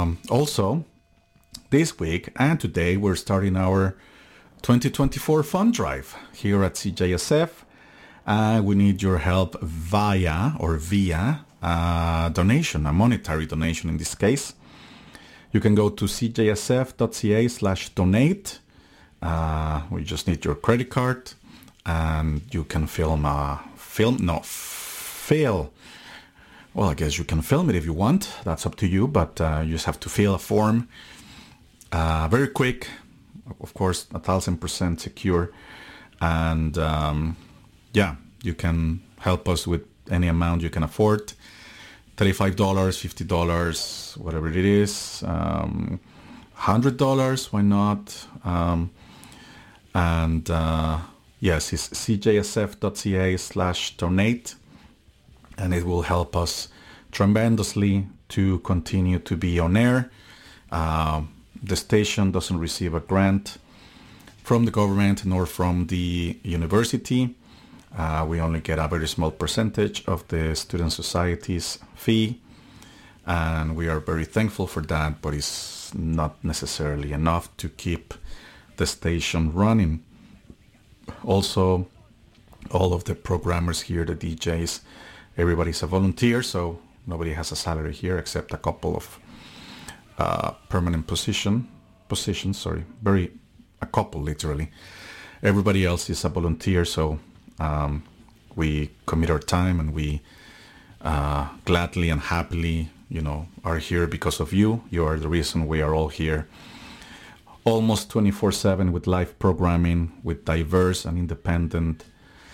Also, this week and today we're starting our 2024 fund drive here at CJSF. We need your help via donation, a monetary donation in this case. You can go to cjsf.ca/donate. We just need your credit card, and you can fill. Well, I guess you can film it if you want. That's up to you, but you just have to fill a form. Very quick, of course, 1,000% secure. And you can help us with any amount you can afford. $35, $50, whatever it is. $100, why not? Yes, it's cjsf.ca/donate. And it will help us tremendously to continue to be on air. The station doesn't receive a grant from the government nor from the university. We only get a very small percentage of the Student Society's fee. And we are very thankful for that, but it's not necessarily enough to keep the station running. Also, all of the programmers here, the DJs, everybody's a volunteer, so nobody has a salary here except a couple of permanent positions. A couple literally. Everybody else is a volunteer, so we commit our time, and we gladly and happily, are here because of you. You are the reason we are all here. Almost 24/7 with live programming, with diverse and independent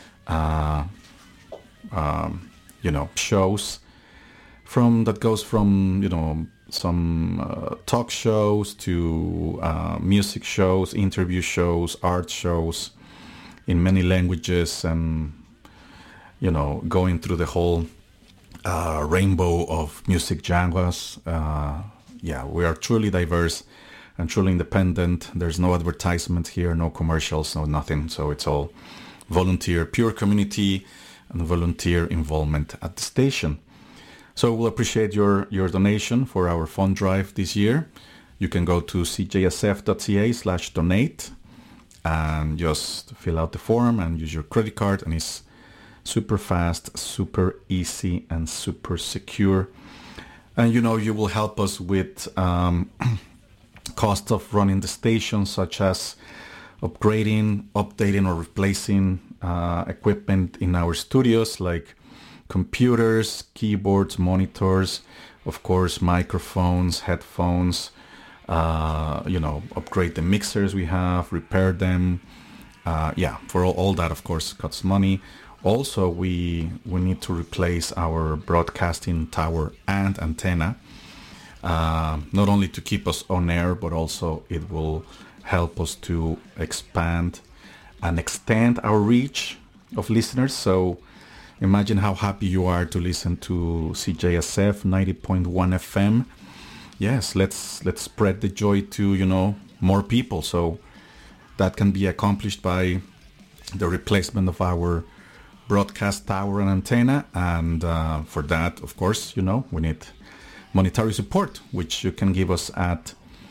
shows that goes from some talk shows to music shows, interview shows, art shows in many languages, and going through the whole rainbow of music genres. We are truly diverse and truly independent. There's no advertisement here, no commercials, no nothing. So it's all volunteer, pure community and volunteer involvement at the station. So we'll appreciate your donation for our fund drive this year. You can go to cjsf.ca/donate and just fill out the form and use your credit card, and it's super fast, super easy, and super secure. And you will help us with cost of running the station, such as upgrading, updating, or replacing equipment in our studios, like computers, keyboards, monitors, of course, microphones, headphones, upgrade the mixers we have, repair them. For all that, of course, costs money. Also, we need to replace our broadcasting tower and antenna, not only to keep us on air, but also it will help us to expand and extend our reach of listeners. So imagine how happy you are to listen to CJSF 90.1 FM. Yes, let's spread the joy to, more people. So that can be accomplished by the replacement of our broadcast tower and antenna. And for that, of course, we need monetary support, which you can give us at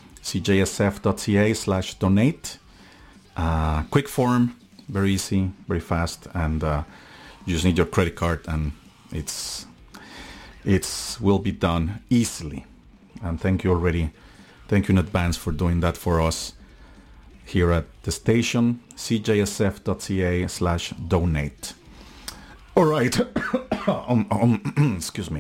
cjsf.ca/donate. Quick form, very easy, very fast, and you just need your credit card, and it's will be done easily. And thank you already. Thank you in advance for doing that for us here at the station, cjsf.ca/donate. All right. Excuse me.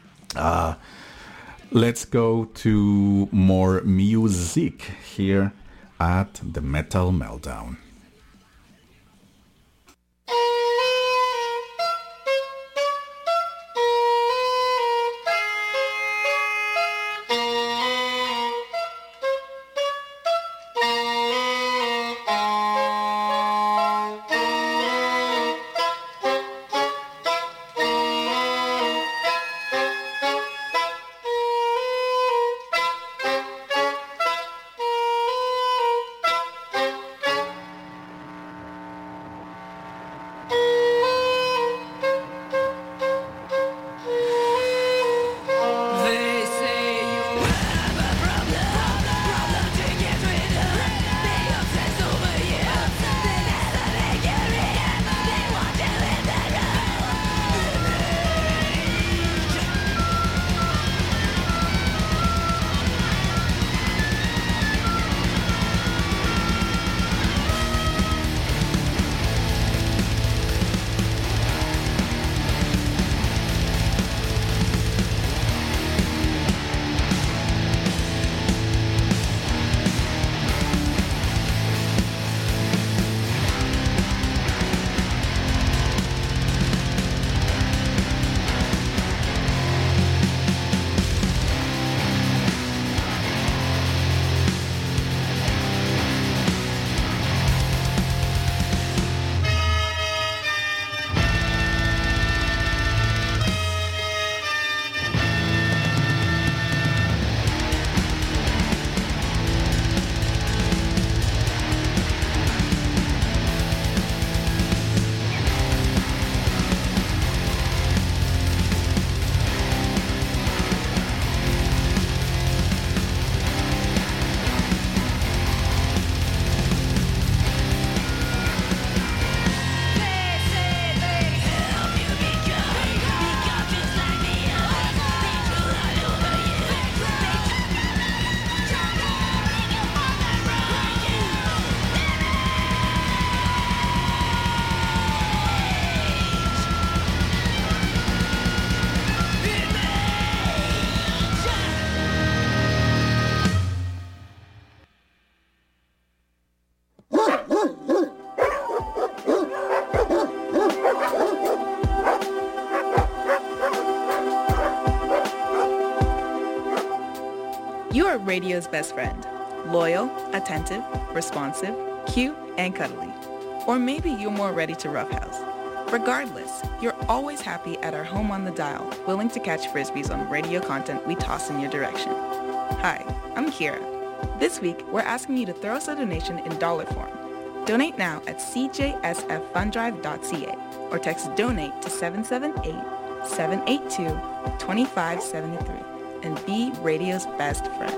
Let's go to more music here at the Metal Meltdown. You're radio's best friend. Loyal, attentive, responsive, cute, and cuddly. Or maybe you're more ready to roughhouse. Regardless, you're always happy at our home on the dial, willing to catch frisbees on radio content we toss in your direction. Hi, I'm Kira. This week, we're asking you to throw us a donation in dollar form. Donate now at cjsffundrive.ca or text DONATE to 778-782-2573 and be radio's best friend.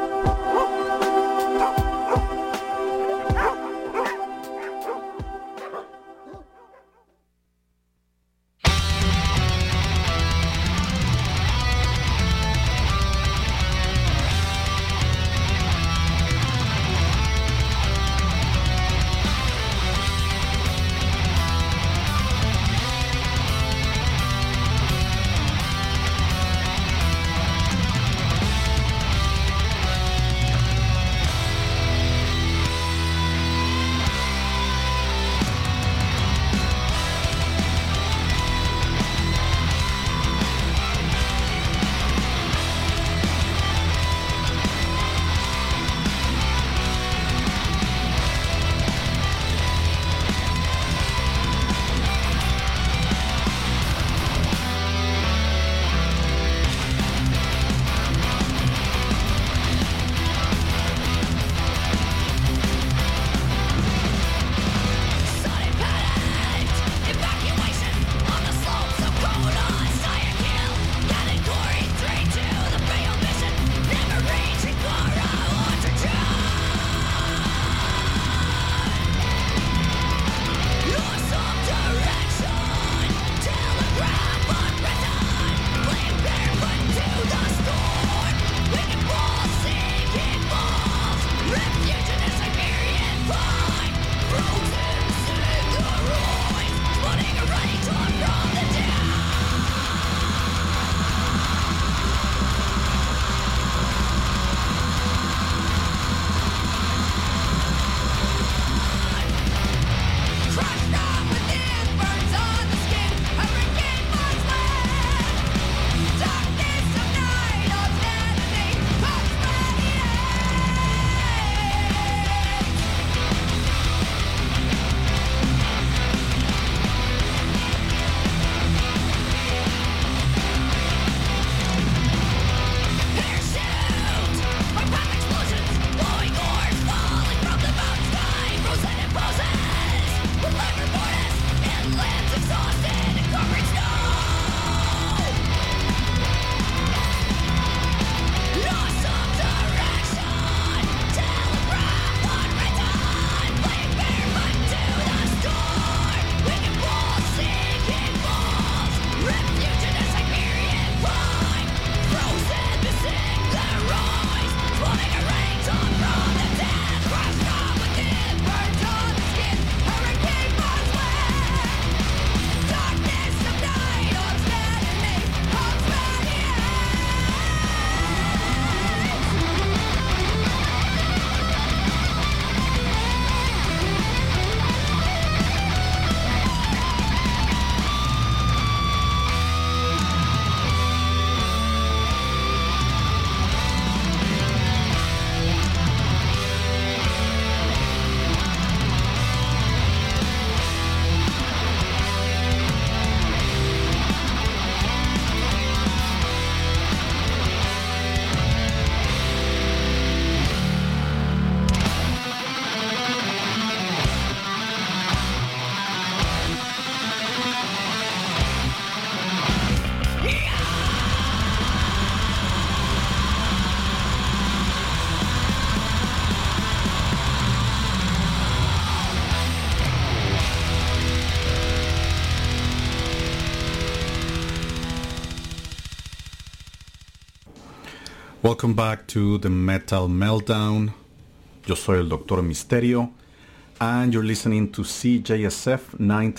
Welcome back to the Metal Meltdown. Yo soy el Doctor Misterio, and you're listening to CJSF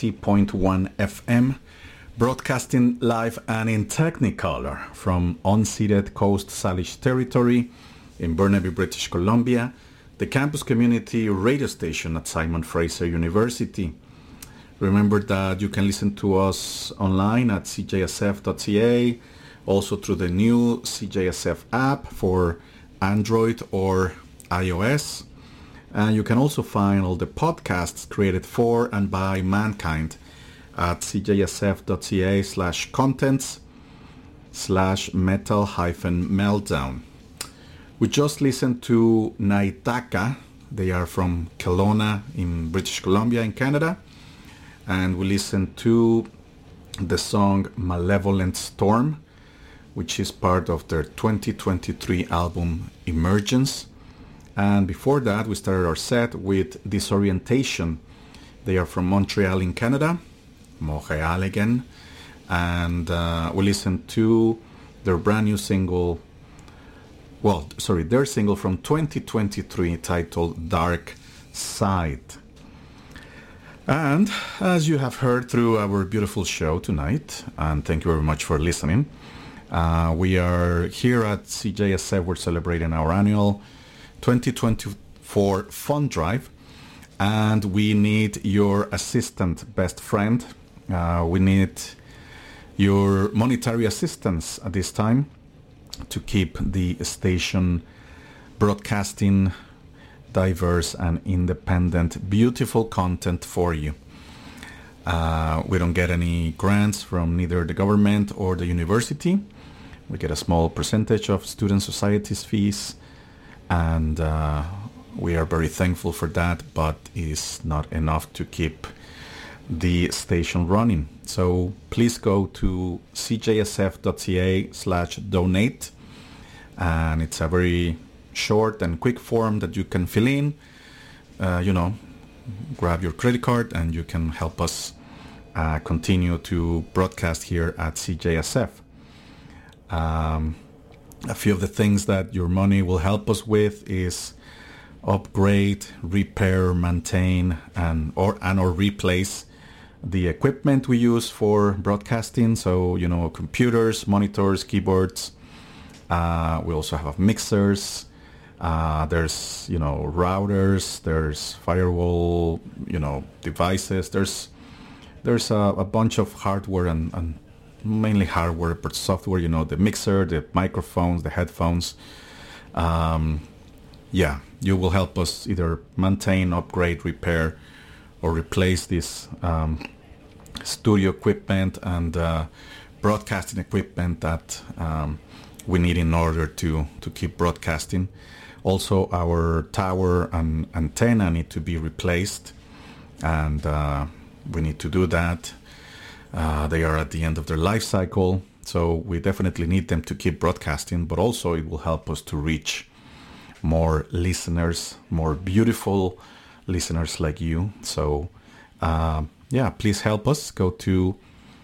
90.1 FM, broadcasting live and in Technicolor from unceded Coast Salish territory in Burnaby, British Columbia, the campus community radio station at Simon Fraser University. Remember that you can listen to us online at cjsf.ca, also through the new CJSF app for Android or iOS. And you can also find all the podcasts created for and by mankind at cjsf.ca/contents/metal-meltdown. We just listened to Naitaka. They are from Kelowna in British Columbia in Canada. And we listened to the song Malevolent Storm, which is part of their 2023 album Emergence. And before that, we started our set with Disorientation. They are from Montreal in Canada, Montreal again. And we listened to their brand new single, their single from 2023 titled Dark Side. And as you have heard through our beautiful show tonight, and thank you very much for listening, we are here at CJSF. We're celebrating our annual 2024 Fund Drive, and we need your assistant, best friend. We need your monetary assistance at this time to keep the station broadcasting diverse and independent, beautiful content for you. We don't get any grants from neither the government or the university. We get a small percentage of student society's fees, and we are very thankful for that, but it is not enough to keep the station running. So please go to cjsf.ca/donate, and it's a very short and quick form that you can fill in. Grab your credit card and you can help us continue to broadcast here at CJSF. A few of the things that your money will help us with is upgrade, repair, maintain, and or replace the equipment we use for broadcasting. So, computers, monitors, keyboards. We also have mixers. There's, routers, there's firewall, devices. There's a bunch of hardware and mainly hardware, but software, the mixer, the microphones, the headphones. You will help us either maintain, upgrade, repair, or replace this studio equipment and broadcasting equipment that we need in order to keep broadcasting. Also, our tower and antenna need to be replaced, and we need to do that. They are at the end of their life cycle, so we definitely need them to keep broadcasting, but also it will help us to reach more listeners, more beautiful listeners like you. So, please help us. Go to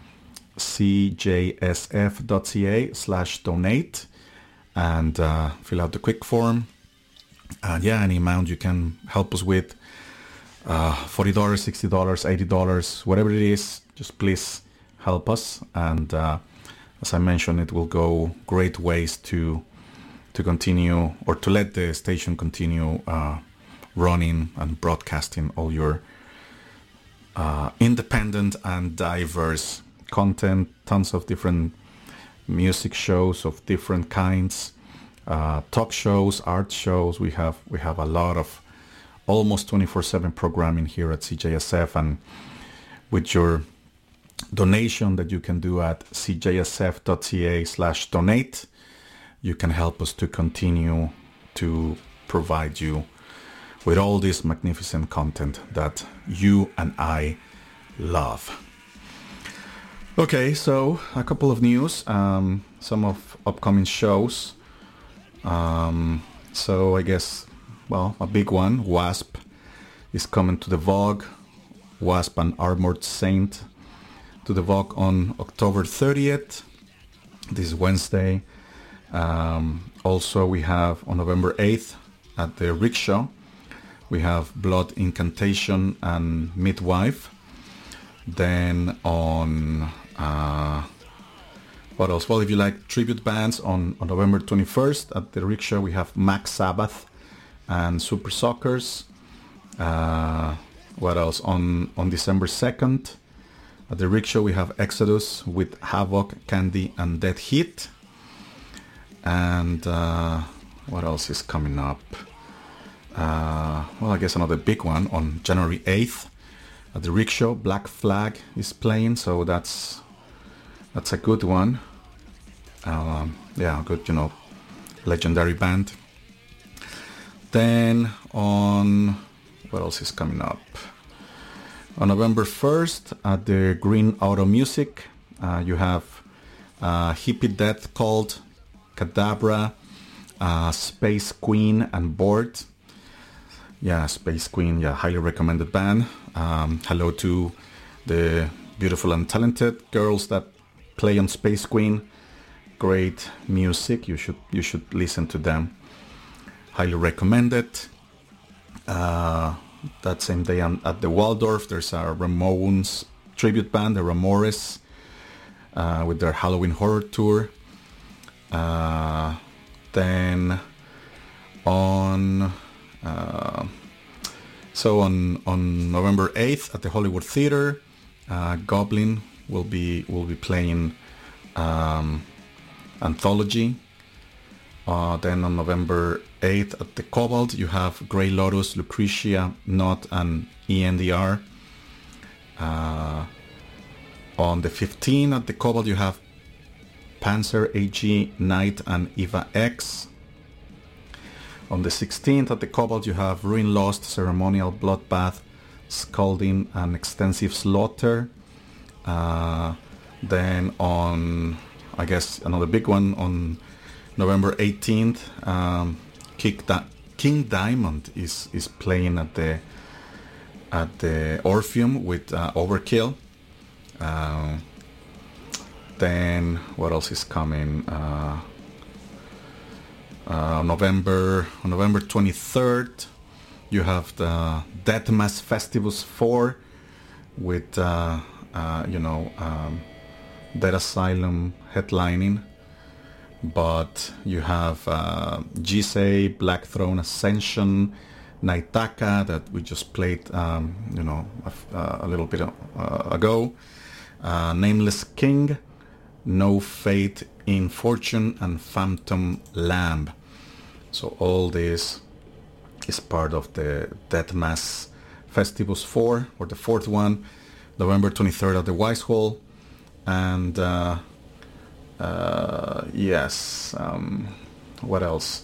cjsf.ca/donate and fill out the quick form. And any amount you can help us with, $40, $60, $80, whatever it is, just please help us. And as I mentioned, it will go great ways to continue, or to let the station continue running and broadcasting all your independent and diverse content, tons of different music shows of different kinds, talk shows, art shows. We have a lot of almost 24/7 programming here at CJSF, and with your donation that you can do at cjsf.ca/donate, you can help us to continue to provide you with all this magnificent content that you and I love. Okay, so a couple of news, some of upcoming shows. So I guess, a big one, Wasp is coming to the Vogue. Wasp and Armored Saint to the Vogue on October 30th, this Wednesday. Also, we have on November 8th at the Rickshaw, we have Blood Incantation and Midwife. Then on what else? Well, if you like tribute bands, on November 21st at the Rickshaw we have Max Sabbath and Super Sockers. What else? On December 2nd at the Rickshaw we have Exodus with Havoc, Candy and Dead Heat. And What else is coming up? Well, I guess another big one on January 8th at the Rickshaw. Black Flag is playing, so that's a good one. Yeah, good, legendary band. Then on, what else is coming up? On November 1st at the Green Auto Music, you have Hippie Death Cult, Cadabra, Space Queen, and Board. Yeah, Space Queen, yeah, highly recommended band. Hello to the beautiful and talented girls that play on Space Queen. Great music. You should listen to them. Highly recommended. That same day at the Waldorf, there's a Ramones tribute band, the Ramores, with their Halloween horror tour. Then on November 8th at the Hollywood Theater, Goblin will be playing Anthology. Then on November 8th at the Cobalt, you have Grey Lotus, Lucretia, Not, and ENDR. On the 15th at the Cobalt, you have Panzer AG, Night, and Eva X. On the 16th at the Cobalt, you have Ruin Lost, Ceremonial, Bloodbath, Scalding, and Extensive Slaughter. Then on, I guess, another big one on November 18th, King Diamond is playing at the Orpheum with Overkill. Then what else is coming? On November 23rd, you have the Deathmass Festivus 4 with Dead Asylum headlining. But you have Jisei, Black Throne Ascension, Naitaka that we just played, a little bit ago. Nameless King, No Fate in Fortune, and Phantom Lamb. So all this is part of the Deathmass Festivus 4, or the fourth one, November 23rd at the Wise Hall. And yes, what else?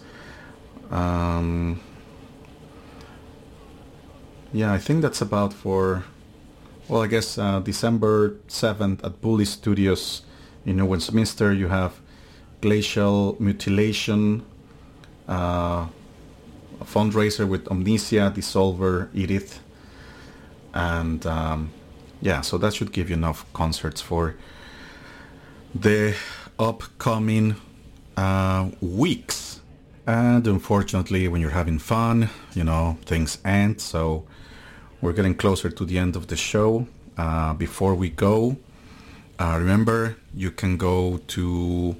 Yeah, I think that's about for, well, I guess December 7th at Bully Studios in New Westminster, you have Glacial Mutilation, a fundraiser with Omnisia, Dissolver, Edith, and yeah, so that should give you enough concerts for the upcoming weeks. And unfortunately, when you're having fun, things end, so we're getting closer to the end of the show. Before we go, remember, you can go to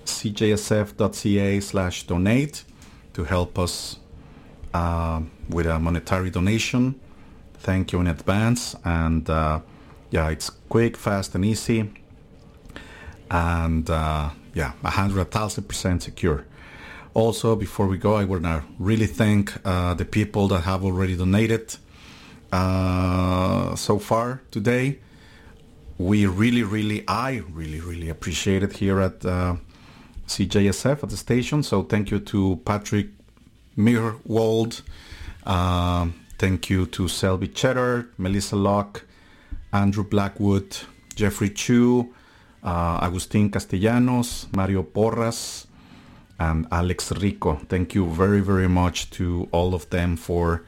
cjsf.ca/donate to help us with a monetary donation. Thank you in advance. And yeah, it's quick, fast, and easy. And yeah, 100,000% secure. Also, before we go, I want to really thank the people that have already donated so far today. I really appreciate it here at CJSF at the station. So thank you to Patrick Meerwald. Thank you to Selby Cheddar, Melissa Locke, Andrew Blackwood, Jeffrey Chu, Agustin Castellanos, Mario Porras, and Alex Rico. Thank you very, very much to all of them for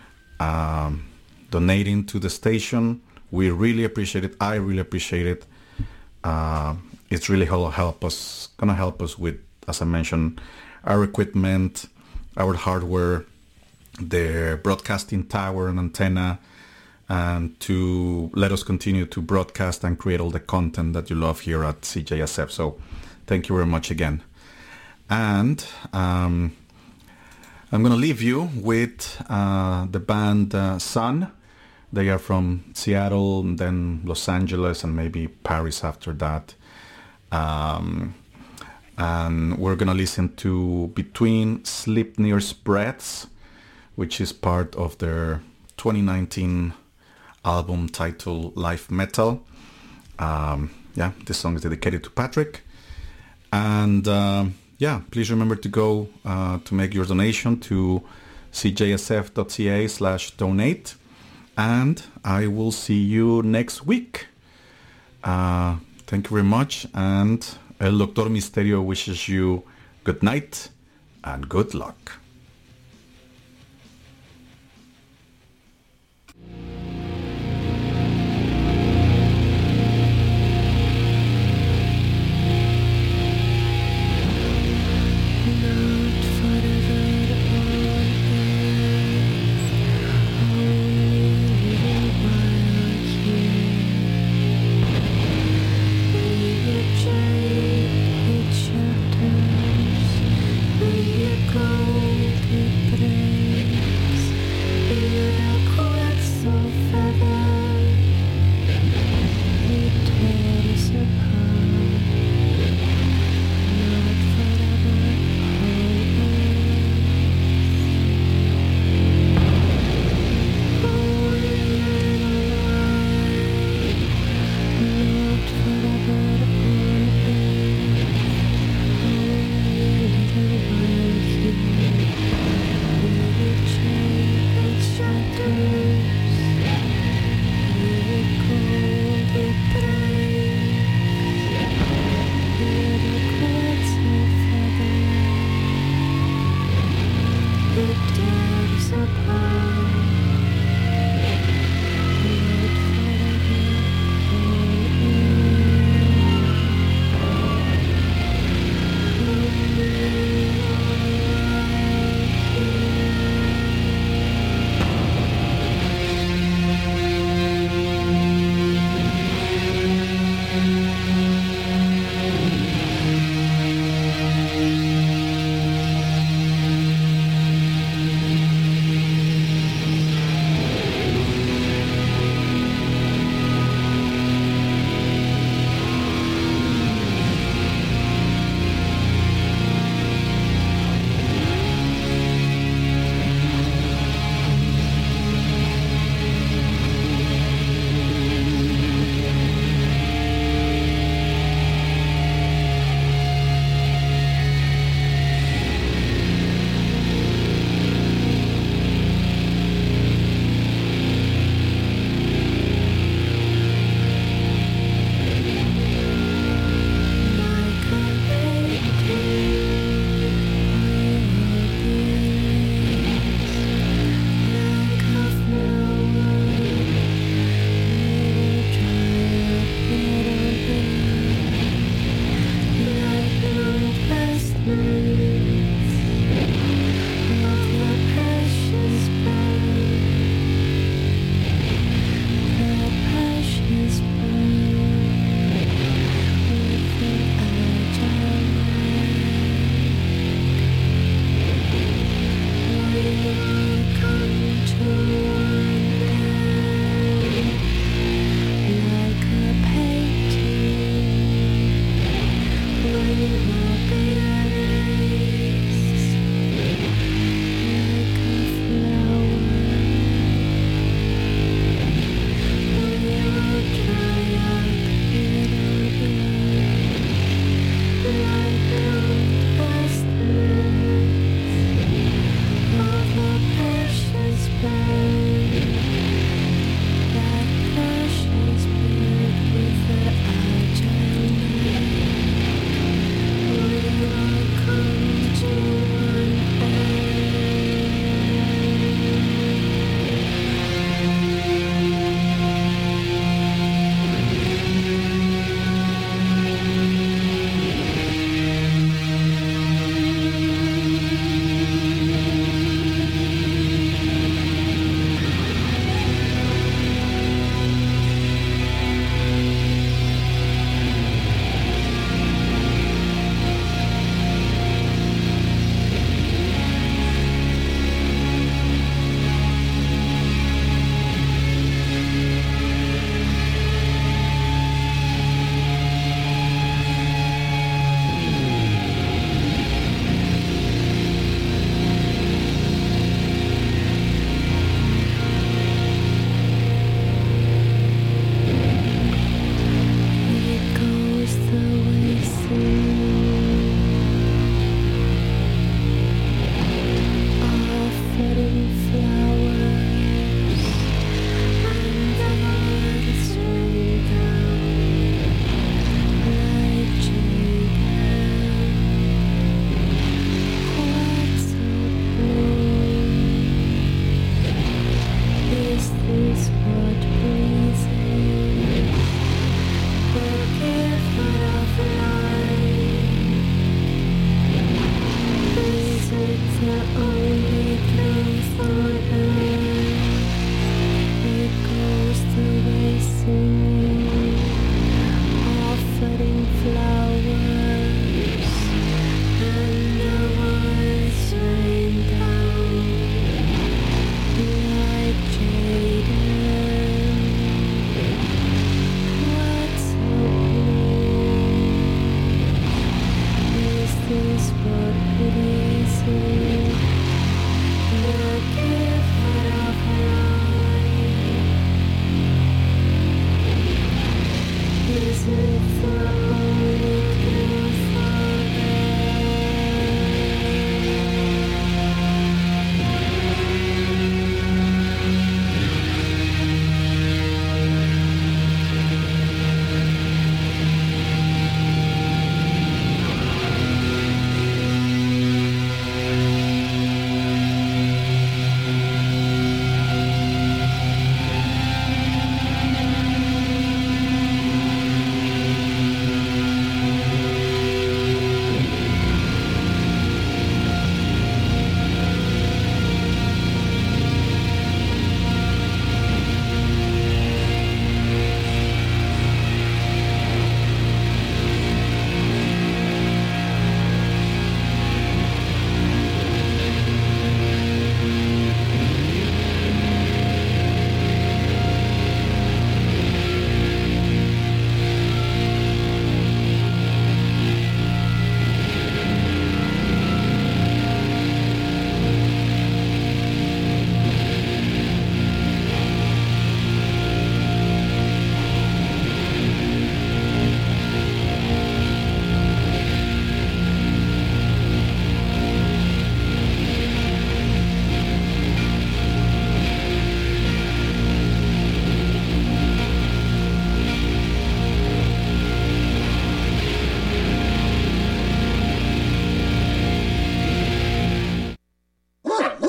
donating to the station. We really appreciate it. I really appreciate it. It's really gonna help us with, as I mentioned, our equipment, our hardware, the broadcasting tower and antenna, and to let us continue to broadcast and create all the content that you love here at CJSF. So thank you very much again. And I'm going to leave you with the band Sun. They are from Seattle, and then Los Angeles, and maybe Paris after that. and we're gonna listen to Between Sleipnir's Breaths, which is part of their 2019 album titled Life Metal. This song is dedicated to Patrick. And please remember to go to make your donation to cjsf.ca/donate. And I will see you next week. Thank you very much. And El Doctor Misterio wishes you good night and good luck. Good day.